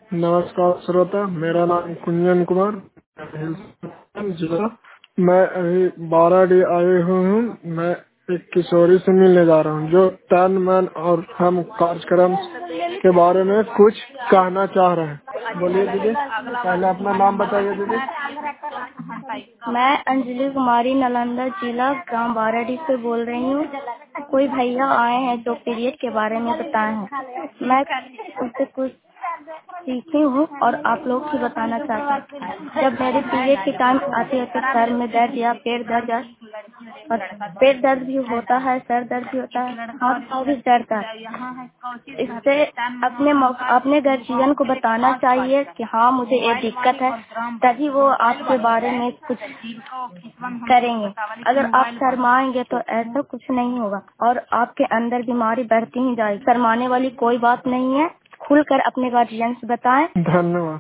नमस्कार श्रोता, मेरा नाम कुंजन कुमार जिला। मैं अभी बाराडी आए हुए हूँ। मैं एक किशोरी से मिलने जा रहा हूँ जो टर्न मैन और हम कार्यक्रम के बारे में कुछ कहना चाह रहे हैं। बोलिए दीदी, पहले अपना नाम बताइए दीदी। मैं अंजलि कुमारी नालंदा जिला ग्राम बाराडी से बोल रही हूँ। कोई भैया आए हैं जो पीरियड के बारे में बताए हैं। मैं उससे कुछ सीखी हूँ और आप लोग की बताना चाहती हूँ। जब मेरे पीरियड की टाइम आती है तो सर में दर्द या पेट दर्द और पेट दर्द भी होता है, सर दर्द भी होता है, हाथ पाँव भी दर्द है। इससे अपने गार्जियन को बताना चाहिए कि हाँ मुझे ये दिक्कत है, तभी वो आपके बारे में कुछ करेंगे। अगर आप शर्माएंगे तो ऐसा कुछ नहीं होगा और आपके अंदर बीमारी बढ़ती ही जाएगी। शर्माने वाली कोई बात नहीं है, खुलकर अपने गार्जियन से बताएं। धन्यवाद।